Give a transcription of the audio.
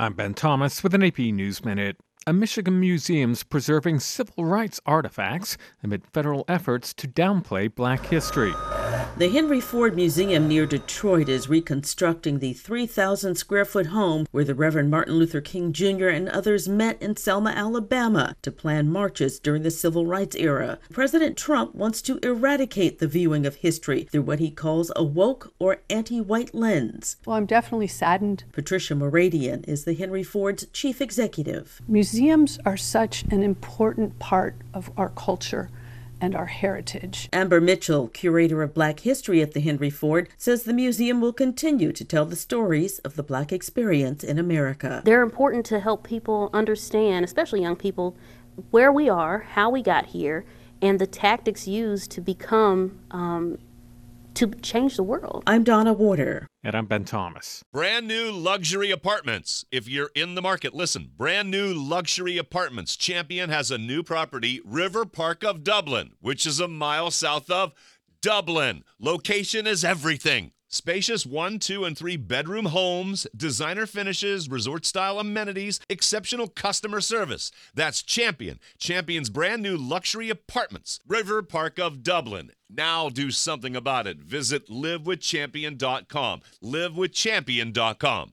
I'm Ben Thomas with an AP News Minute. A Michigan museum's preserving civil rights artifacts amid federal efforts to downplay Black history. The Henry Ford Museum near Detroit is reconstructing the 3,000-square-foot home where the Reverend Martin Luther King Jr. and others met in Selma, Alabama, to plan marches during the Civil Rights era. President Trump wants to eradicate the viewing of history through what he calls a woke or anti-white lens. Well, I'm definitely saddened. Patricia Mouradian is the Henry Ford's chief executive. Museums are such an important part of our culture and our heritage. Amber Mitchell, curator of Black history at the Henry Ford, says the museum will continue to tell the stories of the Black experience in America. They're important to help people understand, especially young people, where we are, how we got here, and the tactics used to become, to change the world. I'm Donna Warder. And I'm Ben Thomas. Brand new luxury apartments. If you're in the market, listen. Brand new luxury apartments. Champion has a new property, River Park of Dublin, which is a mile south of Dublin. Location is everything. Spacious 1, 2, and 3 bedroom homes, designer finishes, resort-style amenities, exceptional customer service. That's Champion. Champion's brand new luxury apartments, River Park of Dublin. Now do something about it. Visit livewithchampion.com. livewithchampion.com.